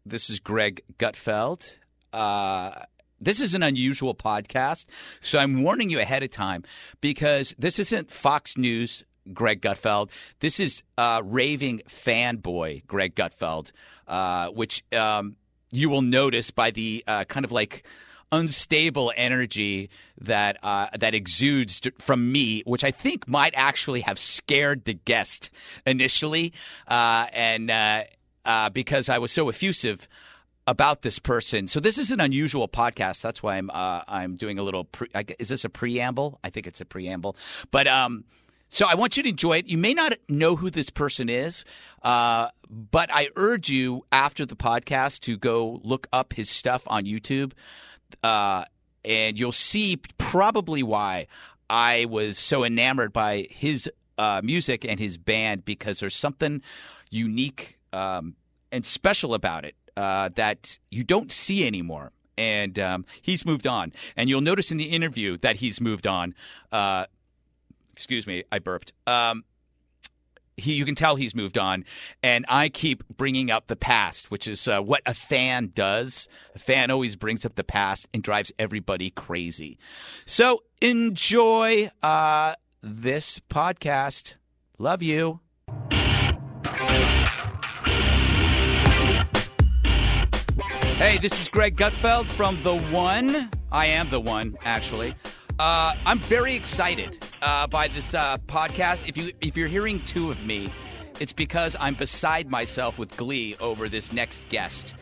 This is Greg Gutfeld. This is an unusual podcast, so I'm warning you ahead of time because this isn't Fox News Greg Gutfeld. This is raving fanboy Greg Gutfeld, which you will notice by the kind of like unstable energy that exudes from me, which I think might actually have scared the guest initially, and because I was so effusive about this person. So this is an unusual podcast. That's why I'm doing a little. Is this a preamble? I think it's a preamble, but so I want you to enjoy it. You may not know who this person is, but I urge you after the podcast to go look up his stuff on YouTube. And you'll see probably why I was so enamored by his music and his band, because there's something unique and special about it that you don't see anymore. And he's moved on. And you'll notice in the interview that he's moved on. Excuse me, I burped. You can tell he's moved on, and I keep bringing up the past, which is what a fan does. A fan always brings up the past and drives everybody crazy. So enjoy this podcast. Love you. Hey, this is Greg Gutfeld from The One. I am The One, actually. I'm very excited by this podcast. If you're hearing two of me, it's because I'm beside myself with glee over this next guest.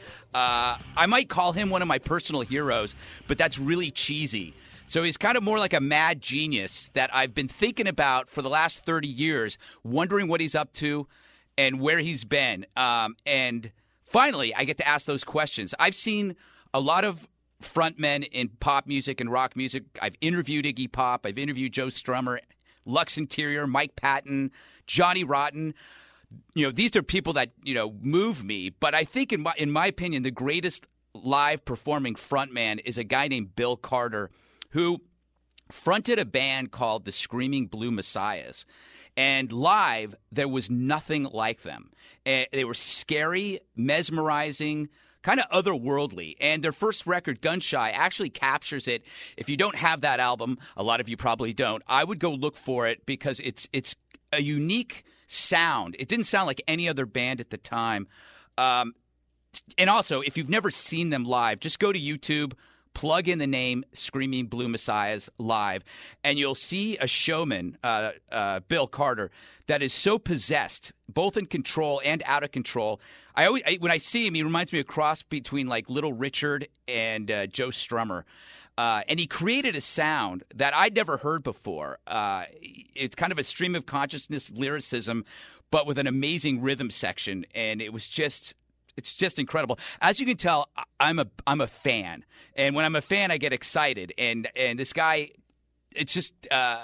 I might call him one of my personal heroes, but that's really cheesy. So he's kind of more like a mad genius that I've been thinking about for the last 30 years, wondering what he's up to and where he's been. And finally, I get to ask those questions. I've seen a lot of frontmen in pop music and rock music. I've interviewed Iggy Pop. I've interviewed Joe Strummer, Lux Interior, Mike Patton, Johnny Rotten. You know, these are people that, you know, move me. But I think, in my opinion, the greatest live performing frontman is a guy named Bill Carter, who fronted a band called the Screaming Blue Messiahs. And live, there was nothing like them. They were scary, mesmerizing, kind of otherworldly. And their first record, Gunshy, actually captures it. If you don't have that album, a lot of you probably don't, I would go look for it because it's a unique sound. It didn't sound like any other band at the time. And also, if you've never seen them live, just go to YouTube, plug in the name Screaming Blue Messiahs live, and you'll see a showman, Bill Carter, that is so possessed, both in control and out of control. When I see him, he reminds me of a cross between like Little Richard and Joe Strummer. And he created a sound that I'd never heard before. It's kind of a stream of consciousness lyricism, but with an amazing rhythm section. And it's just incredible. As you can tell, I'm a fan. And when I'm a fan, I get excited. And this guy, it's just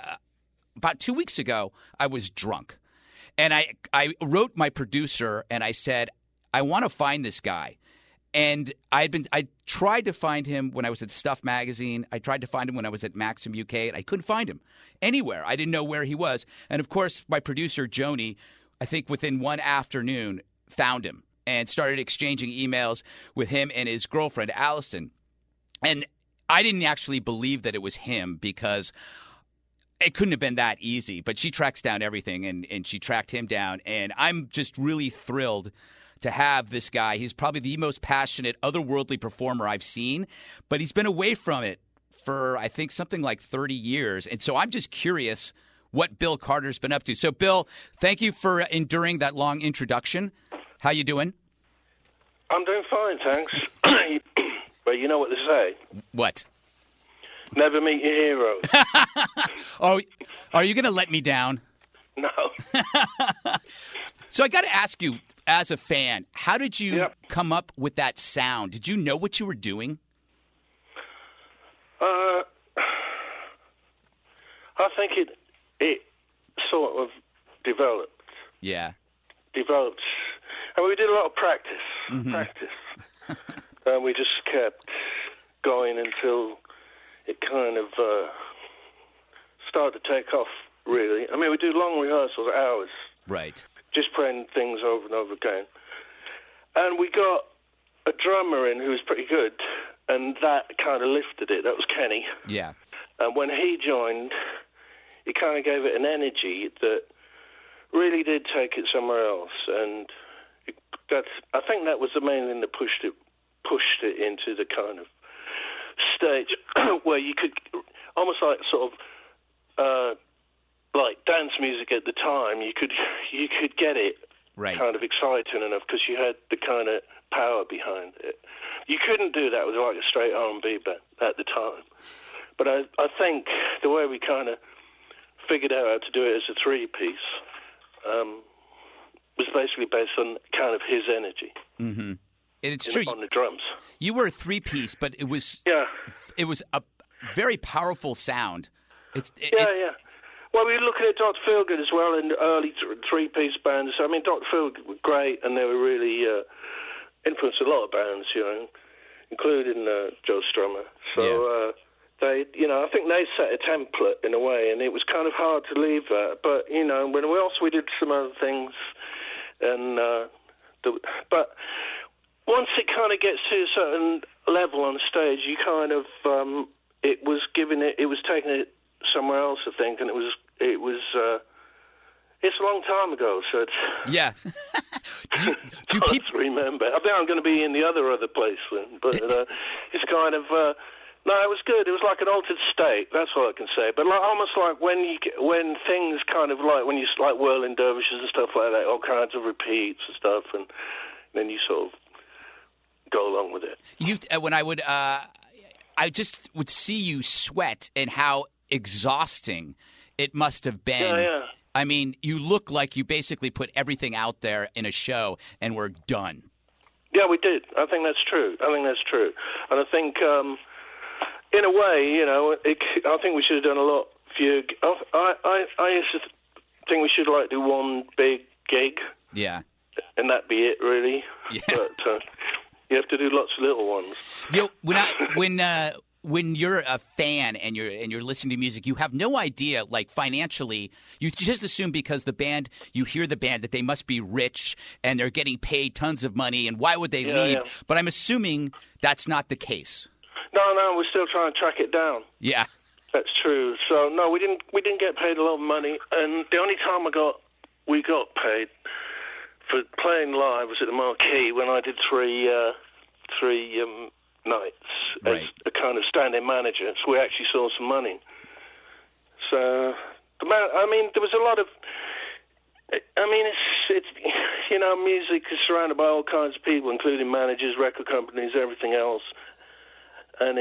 about 2 weeks ago, I was drunk. And I wrote my producer and I said, I want to find this guy. And I tried to find him when I was at Stuff Magazine. I tried to find him when I was at Maxim UK, and I couldn't find him anywhere. I didn't know where he was. And, of course, my producer, Joni, I think within one afternoon, found him and started exchanging emails with him and his girlfriend, Allison. And I didn't actually believe that it was him because it couldn't have been that easy. But she tracks down everything, and she tracked him down. And I'm just really thrilled to have this guy. He's probably the most passionate, otherworldly performer I've seen, but he's been away from it for, I think, something like 30 years. And so I'm just curious what Bill Carter's been up to. So, Bill, thank you for enduring that long introduction. How you doing? I'm doing fine, thanks. But you know what they say? What? Never meet your heroes. Oh, are you going to let me down? No. So I got to ask you, as a fan, how did you come up with that sound? Did you know what you were doing? I think it sort of developed. Yeah. Developed. And we did a lot of practice. Mm-hmm. And we just kept going until it kind of started to take off, really. I mean, we do long rehearsals, hours. Right. Just playing things over and over again. And we got a drummer in who was pretty good, and that kind of lifted it. That was Kenny. Yeah. And when he joined, he kind of gave it an energy that really did take it somewhere else. And I think that was the main thing that pushed it into the kind of stage where you could almost like sort of like dance music at the time. You could get it kind of exciting enough because you had the kind of power behind it. You couldn't do that with like a straight R&B band at the time. But I think the way we kind of figured out how to do it as a three-piece was basically based on kind of his energy. Mm-hmm. And it's true. On the drums. You were a three-piece, but it was a very powerful sound. Yeah. Well, we were looking at Dr. Feelgood as well in the early three-piece bands. I mean, Dr. Feelgood were great, and they were really influenced a lot of bands, including Joe Strummer. So they, I think they set a template in a way, and it was kind of hard to leave that. But we did some other things, and but once it kind of gets to a certain level on stage, you kind of it was taking it somewhere else, I think, and it's a long time ago, so it's do people remember? I think I'm going to be in the other place then, but it's kind of no, it was good. It was like an altered state. That's all I can say. But almost like when things kind of like when you like whirling dervishes and stuff like that, all kinds of repeats and stuff, and then you sort of go along with it. I just would see you sweat and how exhausting it must have been. Yeah. I mean, you look like you basically put everything out there in a show and we're done. Yeah, we did. I think that's true. And I think, in a way, I think we should have done a lot fewer. I used to think we should do one big gig. Yeah. And that be it, really. Yeah. But you have to do lots of little ones. When you're a fan and you're listening to music, you have no idea, like financially, you just assume because you hear the band that they must be rich and they're getting paid tons of money, and why would they leave? Yeah. But I'm assuming that's not the case. No, we're still trying to track it down. Yeah. That's true. So no, we didn't get paid a lot of money, and the only time we got paid for playing live was at the Marquee when I did three nights as a kind of standing manager, so we actually saw some money. So, there was a lot of. It's music is surrounded by all kinds of people, including managers, record companies, everything else, and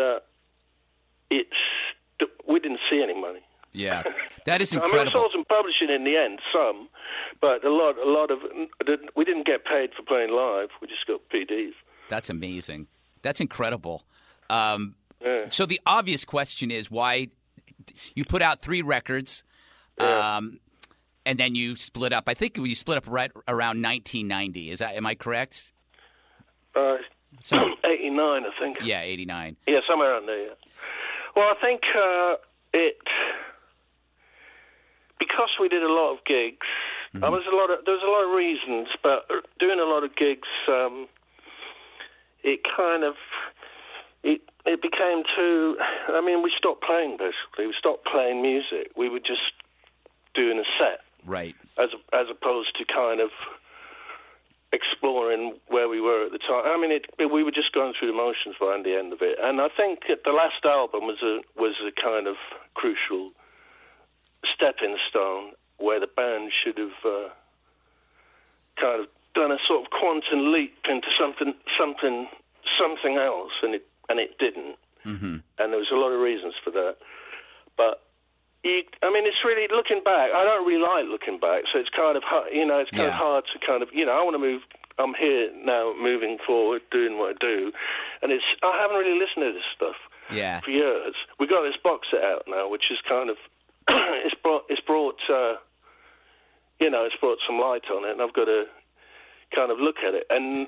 we didn't see any money. Yeah, that is incredible. I saw some publishing in the end, some, but a lot of we didn't get paid for playing live. We just got PDs. That's amazing. That's incredible. So the obvious question is why you put out 3 records, and then you split up. I think you split up right around 1990. Am I correct? 89, I think. Yeah, 89. Yeah, somewhere around there. Yeah. Well, I think because we did a lot of gigs. Mm-hmm. There was a lot of reasons, but doing a lot of gigs. It kind of, it became too, we stopped playing, basically. We stopped playing music. We were just doing a set. Right. As opposed to kind of exploring where we were at the time. We were just going through the motions by the end of it. And I think the last album was a kind of crucial stepping stone where the band should have kind of done a sort of quantum leap into something else, and it didn't. Mm-hmm. And there was a lot of reasons for that. But it's really looking back. I don't really like looking back, so it's kind of hard, it's kind of hard to kind of I want to move. I'm here now, moving forward, doing what I do, and I haven't really listened to this stuff for years. We got this box set out now, which is kind of it's brought some light on it, and I've got to kind of look at it, and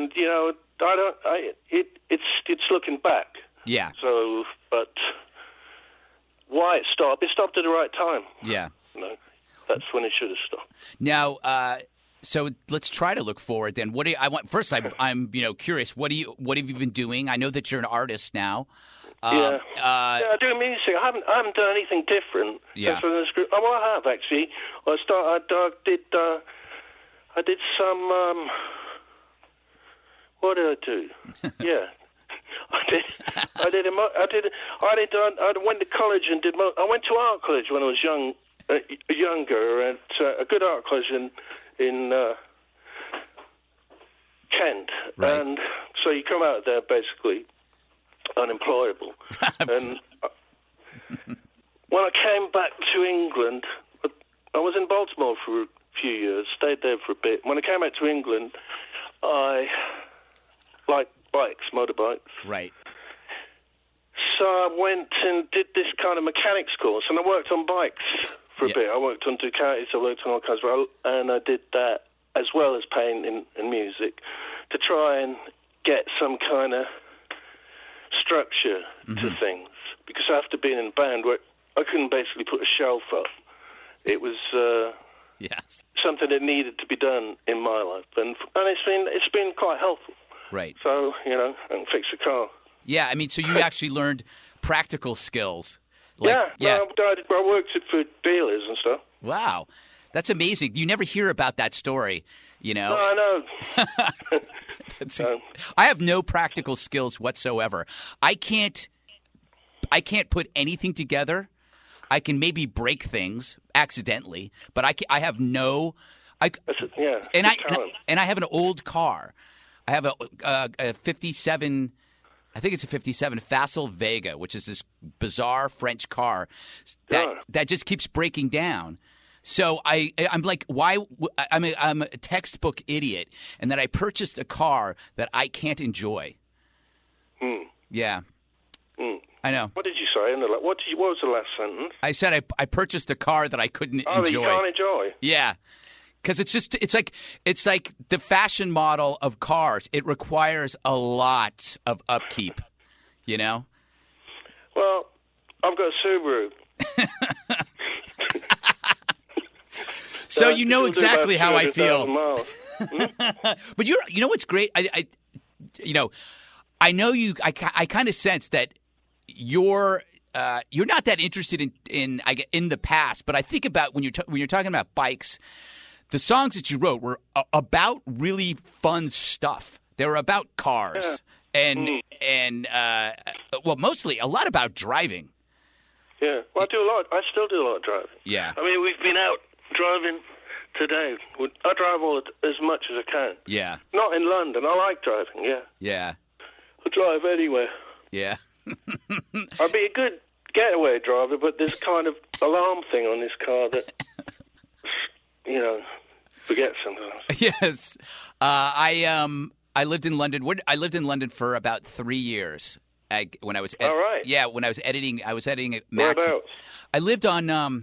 it's looking back. Yeah. So, but why it stopped? It stopped at the right time. Yeah. That's when it should have stopped. Now, So let's try to look forward then. What do you, I want first? I'm curious. What have you been doing? I know that you're an artist now. Yeah, I do music. I haven't done anything different. Yeah. Well, I have actually. I did some. What did I do? Yeah, I went to college and did. I went to art college when I was younger, at a good art college in Kent, right. And so you come out there basically unemployable. And when I came back to England, I was in Baltimore for a few years, stayed there for a bit. When I came back to England, I liked bikes, motorbikes. Right. So I went and did this kind of mechanics course, and I worked on bikes for a bit. I worked on Ducatis, I worked on all kinds of, and I did that as well as painting and music to try and get some kind of structure to things, because after being in a band where I couldn't basically put a shelf up, it was yes. something that needed to be done in my life, and it's been quite helpful. Right. So I can fix a car. Yeah, I mean, so you actually learned practical skills. I worked for dealers and stuff. Wow, that's amazing. You never hear about that story, No, I know. I have no practical skills whatsoever. I can't put anything together. I can maybe break things accidentally, but I have no. And I have an old car. I have a 57. I think it's a 57 Facel Vega, which is this bizarre French car that just keeps breaking down. So I'm like, why? I'm a textbook idiot, and that I purchased a car that I can't enjoy. Yeah, I know. What did you say? What was the last sentence? I said I purchased a car that I couldn't enjoy. Oh, that you can't enjoy? Yeah. Because it's like the fashion model of cars. It requires a lot of upkeep, Well, I've got a Subaru. So you know exactly how I feel. But you know what's great? I know you. I kind of sense that you're not that interested in the past. But I think about when you're talking about bikes. The songs that you wrote were about really fun stuff. They were about cars and mostly a lot about driving. Yeah, well, I still do a lot of driving. Yeah. I mean, we've been out driving today. I drive as much as I can. Yeah. Not in London. I like driving, yeah. Yeah. I drive anywhere. Yeah. I'd be a good getaway driver, but there's kind of alarm thing on this car that... forget sometimes. Yes, I lived in London. I lived in London for about 3 years. When I was all right. Yeah, when I was editing Max. Whereabouts? I lived on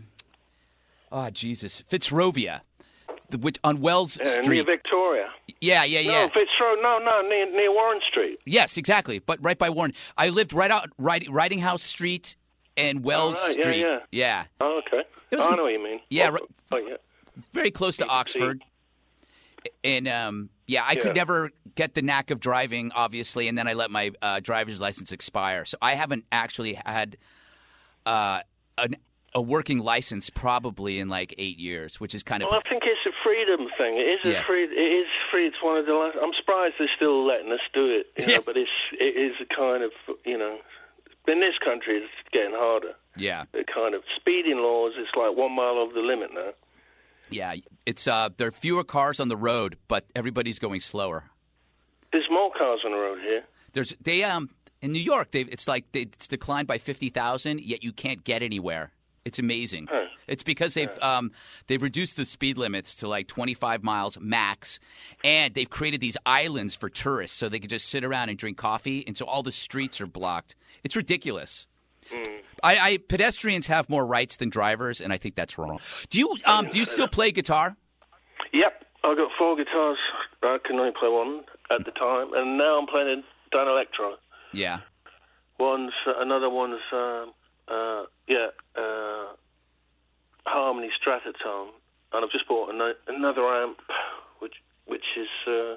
Fitzrovia, on Wells Street, near Victoria. Yeah. No, near Warren Street. Yes, exactly. But right by Warren, I lived right out Riding House Street and Wells Street. Yeah. Oh, okay. I know what you mean. Yeah. Yeah. Very close to Oxford. And, I could never get the knack of driving, obviously, and then I let my driver's license expire. So I haven't actually had a working license probably in like 8 years, which is kind of... Well, I think it's a freedom thing. It is free. It's one of the last... I'm surprised they're still letting us do it, but it is a kind of, in this country, it's getting harder. Yeah. The kind of speeding laws, it's like 1 mile over the limit now. Yeah, it's there are fewer cars on the road, but everybody's going slower. There's more cars on the road here. In New York, it's declined by 50,000, yet you can't get anywhere. It's amazing. Huh. It's because they've reduced the speed limits to like 25 miles max, and they've created these islands for tourists so they can just sit around and drink coffee, and so all the streets are blocked. It's ridiculous. Pedestrians have more rights than drivers, and I think that's wrong. Do you still play guitar? Yep, I've got 4 guitars. I can only play one at the time, and now I'm playing a Danelectro. Yeah. Another one's Harmony Stratotone, and I've just bought another amp, which is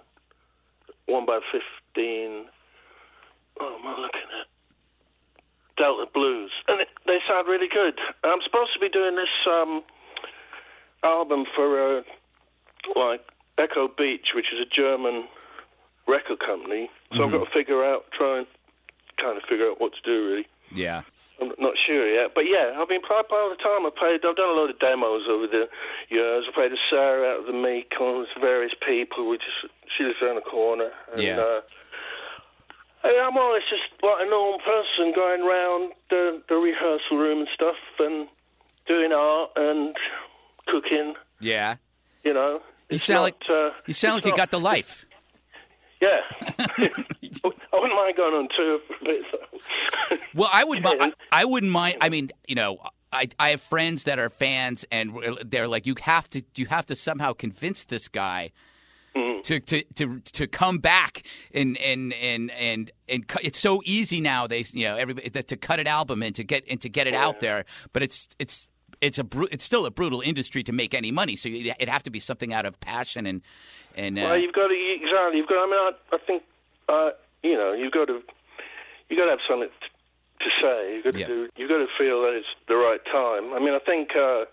1x15. Oh, am I looking at? Delta Blues. And they sound really good. I'm supposed to be doing this album for, Echo Beach, which is a German record company. So I've got to try and kind of figure out what to do, really. Yeah. I'm not sure yet. But, yeah, I've been playing all the time. I've done a lot of demos over the years. I played a Sarah out of the Mekons, various people. She lives around the corner. And, yeah. I'm always just like a normal person going around the rehearsal room and stuff and doing art and cooking. Yeah. You know. You sound like you got the life. Yeah. I wouldn't mind going on tour for a bit. So. Well, I wouldn't mind. I mean, you know, I have friends that are fans, and they're like, you have to somehow convince this guy to come back and it's so easy now. Everybody to cut an album and to get it out there, but it's still a brutal industry to make any money. So it'd have to be something out of passion and. Well, you've got to exactly. You've got. I mean, I think you've got to have something to say. You've got to do. You've got to feel that it's the right time. I mean, I think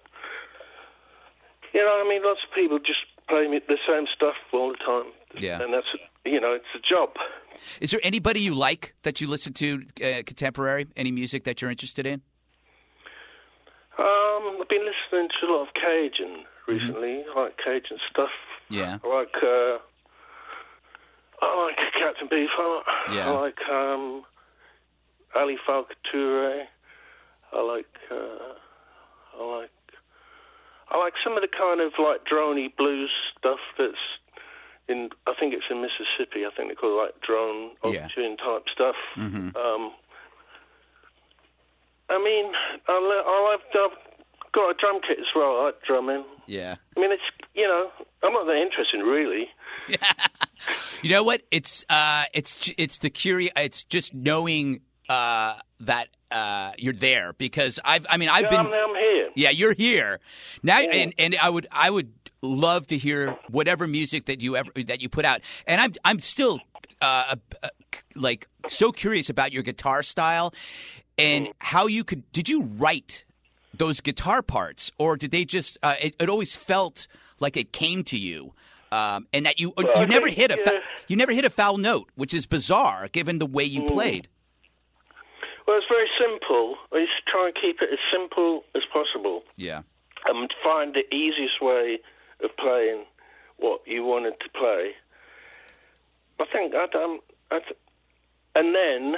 lots of people just play the same stuff all the time. Yeah, and that's it's a job. Is there anybody you like that you listen to contemporary? Any music that you're interested in? I've been listening to a lot of Cajun recently. I like Cajun stuff. Yeah. I like Captain Beefheart. Yeah. I like Ali Falcature. I like some of the kind of like droney blues stuff that's in. I think it's in Mississippi. I think they call it like drone auto-tune type stuff. Mm-hmm. I mean, I've got a drum kit as well. I like drumming. Yeah. I mean, I'm not that interested, really. You know what? It's the curious. It's just knowing that you're there because I've been. I'm here. Yeah, you're here now, and I would love to hear whatever music that you put out, and I'm still like so curious about your guitar style and how you could. Did you write those guitar parts, or did they just? It always felt like it came to you, and that you never hit a foul note, which is bizarre given the way you played. Well, it's very simple. I used to try and keep it as simple as possible. Yeah. And find the easiest way of playing what you wanted to play. I think and then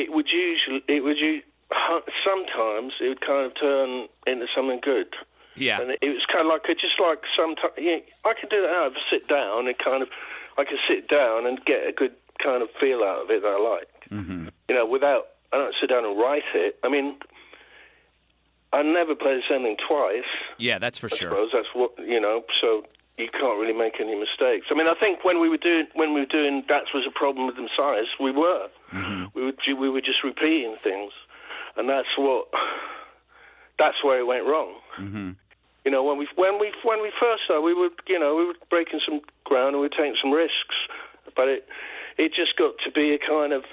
sometimes it would kind of turn into something good. Yeah. And it was kind of like sometimes I could do that out. I sit down and I could sit down and get a good kind of feel out of it that I like. Mm-hmm. I don't sit down and write it. I mean, I never play the same thing twice. Yeah, that's for sure. I suppose that's what so you can't really make any mistakes. I mean, I think when we were doing That Was a Problem with Them Size, we were. Mm-hmm. We were just repeating things, and that's where it went wrong. Mm-hmm. When we first started, we were breaking some ground and we were taking some risks, but it just got to be a kind of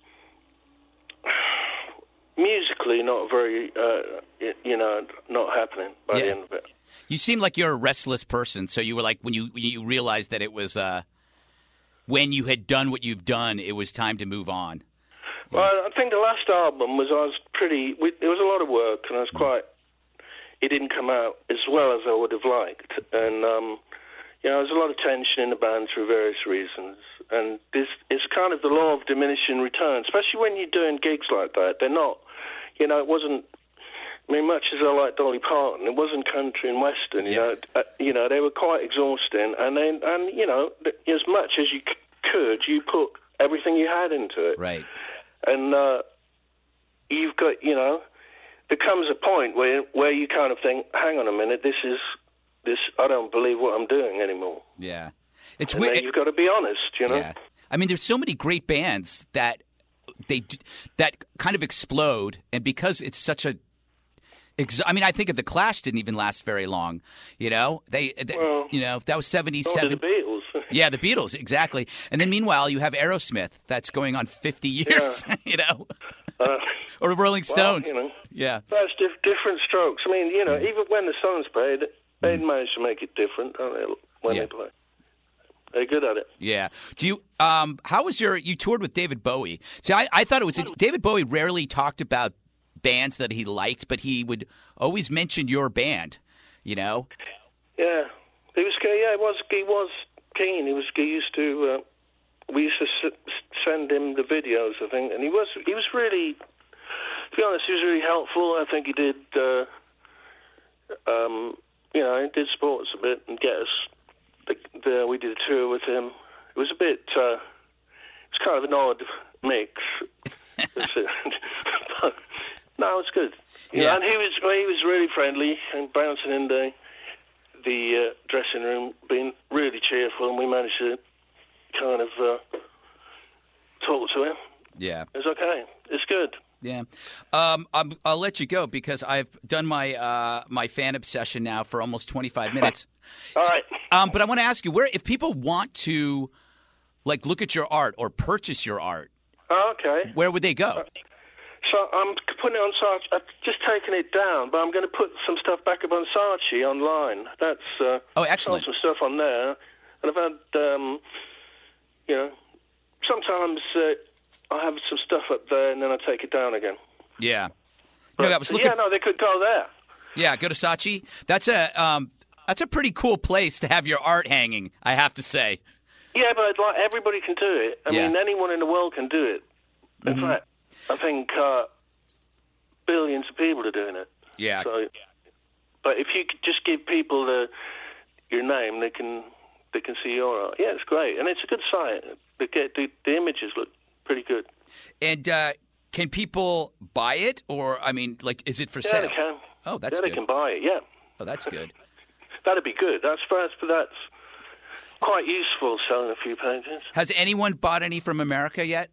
musically not very not happening by the end of it. You seem like you're a restless person, so you were like when you realized that it was when you had done what you've done, it was time to move on. Well, I think the last album it was a lot of work, and it didn't come out as well as I would have liked, and there was a lot of tension in the band for various reasons, and it's kind of the law of diminishing returns, especially when you're doing gigs like that. They're not, it wasn't. I mean, much as I like Dolly Parton, it wasn't country and western. They were quite exhausting, and as much as you could, you put everything you had into it. Right. And you've got, there comes a point where you kind of think, hang on a minute, this. I don't believe what I'm doing anymore. Yeah, it's and weird. Then you've got to be honest, Yeah. I mean, there's so many great bands that kind of explode, and because it's such a I think the Clash didn't even last very long. That was 77. The Beatles. Yeah, the Beatles, exactly. And then meanwhile, you have Aerosmith. That's going on 50 years, you know. Or Rolling Stones. Well, you know, yeah. That's different strokes. I mean, you know, even when the Stones played, they managed to make it different, don't they, when they play. They're good at it. Yeah. Do you? How was you toured with David Bowie? See, I thought it was David Bowie rarely talked about bands that he liked, but he would always mention your band. You know. Yeah, he was. Yeah, he was keen. He used to. We used to send him the videos, I think, and he was really. To be honest, he was really helpful. I think he did. You know, he did sports a bit and get us. We did a tour with him. It was a bit. It's kind of an odd mix. But, no, it's good. You know, and he was really friendly and bouncing in the dressing room, being really cheerful, and we managed to kind of talk to him. Yeah, it's okay. It's good. Yeah, I'll let you go because I've done my fan obsession now for almost 25 minutes. All right. But I want to ask you, if people want to, like, look at your art or purchase your art, okay, where would they go? So I'm putting it on Saatchi. I've just taken it down, but I'm going to put some stuff back up on Saatchi online. That's excellent. Some stuff on there, and I've had you know, sometimes I have some stuff up there and then I take it down again. Yeah. But, I was looking. Yeah, no, they could go there. Yeah, go to Saatchi. That's a pretty cool place to have your art hanging, I have to say. Yeah, but like everybody can do it. I mean, anyone in the world can do it. In fact, I think billions of people are doing it. Yeah. So, but if you could just give people your name, they can see your art. Yeah, it's great, and it's a good site. The images look pretty good. And can people buy it, or I mean, like, is it for sale? Yeah, they can. Oh, that's good. They can buy it. Yeah. Oh, that's good. That'd be good. That's quite useful, selling a few paintings. Has anyone bought any from America yet?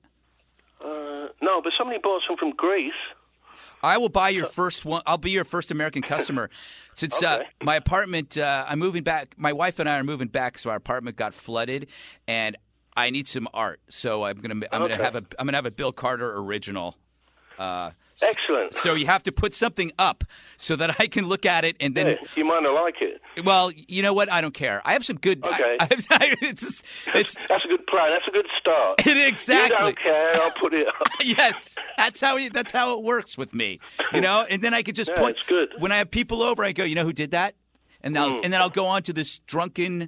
No, but somebody bought some from Greece. I will buy your first one. I'll be your first American customer. Since my apartment, I'm moving back. My wife and I are moving back, so our apartment got flooded, and I need some art. So I'm gonna have a Bill Carter original. Excellent. So you have to put something up so that I can look at it and then. Yeah, you might not like it. Well, you know what? I don't care. I have some good. Okay. It's that's a good plan. That's a good start. Exactly. You don't care. I'll put it up. Yes, that's how it works with me. You know, and then I could just it's good. When I have people over, I go, you know who did that, and then I'll go on to this drunken.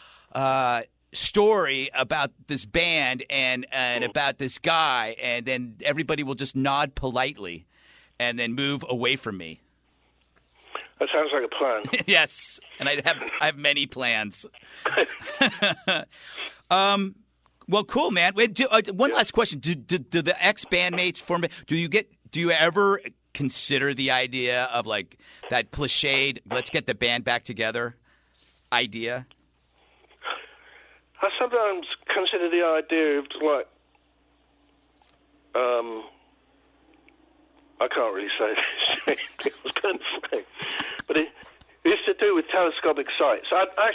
Story about this band and about this guy, and then everybody will just nod politely and then move away from me. That sounds like a plan. Yes, and I have many plans. Well, cool, man. Wait, one last question: Do the ex-bandmates form? Do you ever consider the idea of like that cliched "let's get the band back together" idea? I sometimes consider the idea of like, I can't really say this. I was going to say, but it's to do with telescopic sights.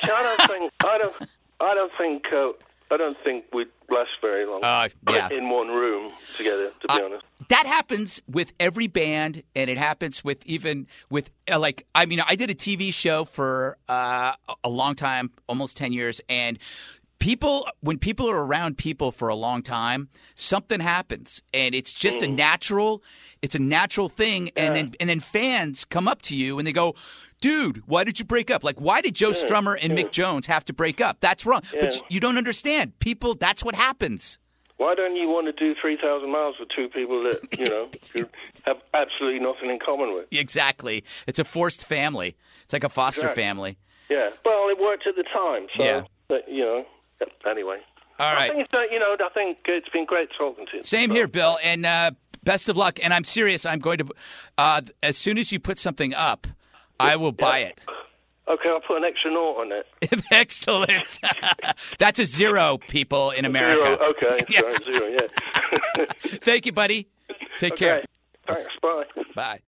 I don't think we'd last very long in one room together. To be honest, that happens with every band, and it happens with like I mean, I did a TV show for a long time, almost 10 years, and. When people are around people for a long time, something happens, and it's just a natural thing. Yeah. And then fans come up to you and they go, "Dude, why did you break up? Like, why did Joe Strummer and Mick Jones have to break up? That's wrong." Yeah. But you don't understand. People, that's what happens. Why don't you want to do 3,000 miles with two people that you have absolutely nothing in common with? Exactly. It's a forced family. It's like a foster family. Yeah. Well, it worked at the time. So, but, anyway. All right. I think it's been great talking to you. Same here, Bill, and best of luck. And I'm serious. I'm going to, as soon as you put something up, I will buy it. Okay, I'll put an extra naught on it. Excellent. That's a 0, people in America. 0, okay. Sorry, 0, yeah. Thank you, buddy. Take care. Thanks, bye. Bye.